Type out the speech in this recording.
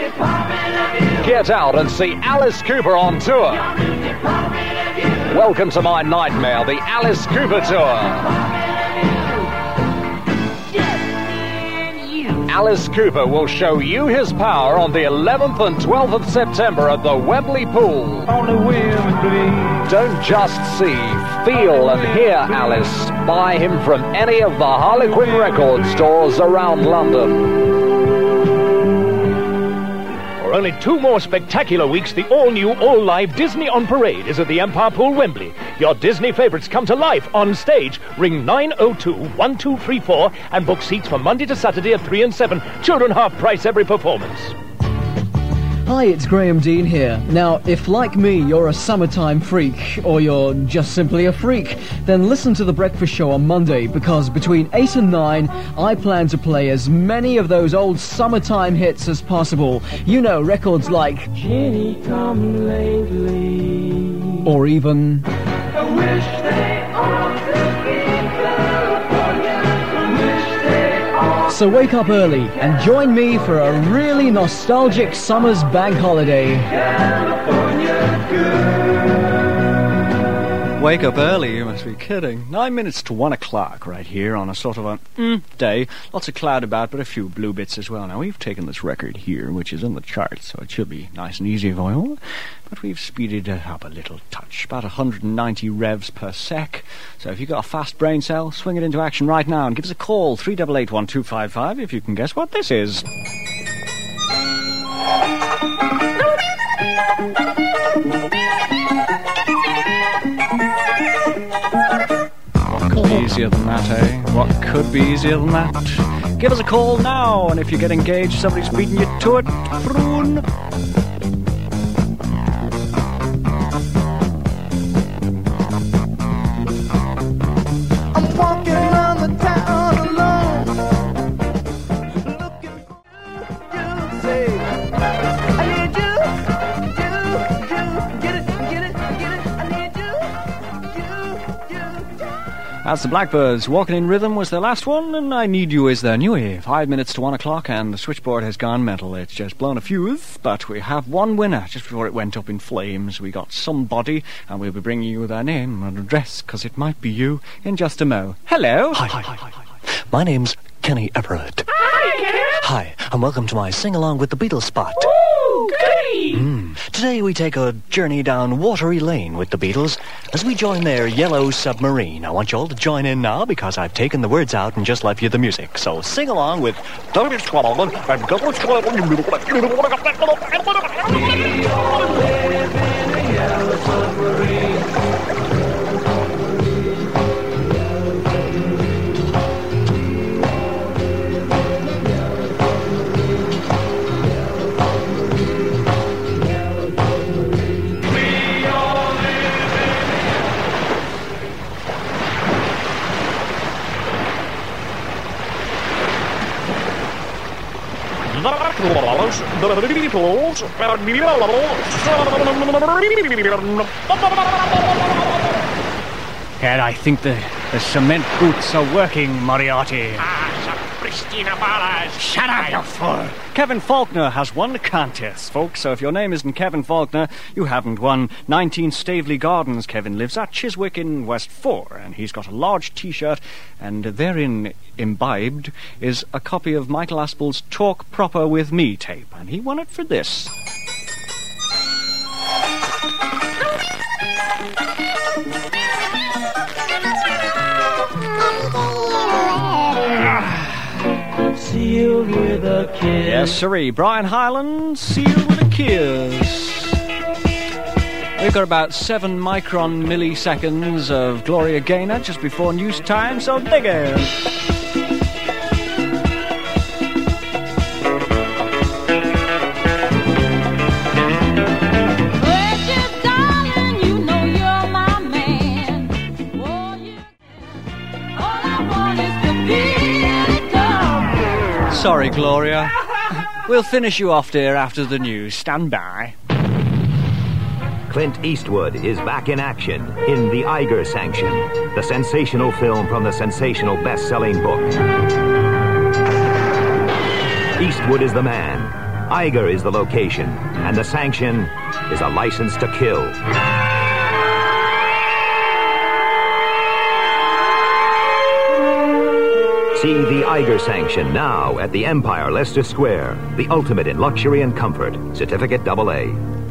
Get out and see Alice Cooper on tour. Welcome to my nightmare, the Alice Cooper Tour. Alice Cooper will show you his power on the 11th and 12th of September at the Wembley Pool. Don't just see, feel and hear Alice. Buy him from any of the Harlequin record stores around London. For only 2 more spectacular weeks, the all-new, all-live Disney on Parade is at the Empire Pool, Wembley. Your Disney favorites come to life on stage. Ring 902-1234 and book seats for Monday to Saturday at 3 and 7. Children half price every performance. Hi, it's Graham Dean here. Now, if like me, you're a summertime freak, or you're just simply a freak, then listen to The Breakfast Show on Monday, because between 8 and 9, I plan to play as many of those old summertime hits as possible. You know, records like Jenny Come Lately, or even I Wish They All Could Be California. So wake up early and join me for a really nostalgic summer's bank holiday. California good. Wake up early, you must be kidding. 9 minutes to 1 o'clock right here on a sort of a day. Lots of cloud about, but a few blue bits as well. Now, we've taken this record here, which is in the charts, so it should be nice and easy for you. But we've speeded it up a little touch, about 190 revs per sec. So if you've got a fast brain cell, swing it into action right now and give us a call, 388-1255, if you can guess what this is. What could be easier than that, eh? What could be easier than that? Give us a call now, and if you get engaged, somebody's beating you to it. Prune. That's the Blackbirds. Walking in Rhythm was their last one, and I Need You is their newie. 5 minutes to 1 o'clock, and the switchboard has gone mental. It's just blown a fuse, but we have one winner. Just before it went up in flames, we got Somebody, and we'll be bringing you their name and address, because it might be you, in just a mo. Hello. Hi. My name's Kenny Everett. Hi, Ken. Hi, and welcome to my sing-along with the Beatles spot. Ooh, goody. Today we take a journey down Watery Lane with the Beatles as we join their Yellow Submarine. I want you all to join in now because I've taken the words out and just left you the music. So sing along with... We all live in a yellow submarine. And I think the cement boots are working, Moriarty. Shut up, you fool. Kevin Faulkner has won the contest, folks, so if your name isn't Kevin Faulkner, you haven't won. 19 Staveley Gardens. Kevin lives at Chiswick in West 4, and he's got a large T-shirt, and therein imbibed is a copy of Michael Aspel's Talk Proper With Me tape, and he won it for this. Sealed with a kiss. Yes, sirree. Brian Hyland, sealed with a kiss. We've got about 7 micron milliseconds of Gloria Gaynor just before news time, so dig it. Sorry, Gloria. We'll finish you off, dear, after the news. Stand by. Clint Eastwood is back in action in The Eiger Sanction, the sensational film from the sensational best-selling book. Eastwood is the man. Eiger is the location, and the sanction is a license to kill. See the Eiger sanction now at the Empire Leicester Square. The ultimate in luxury and comfort. Certificate AA.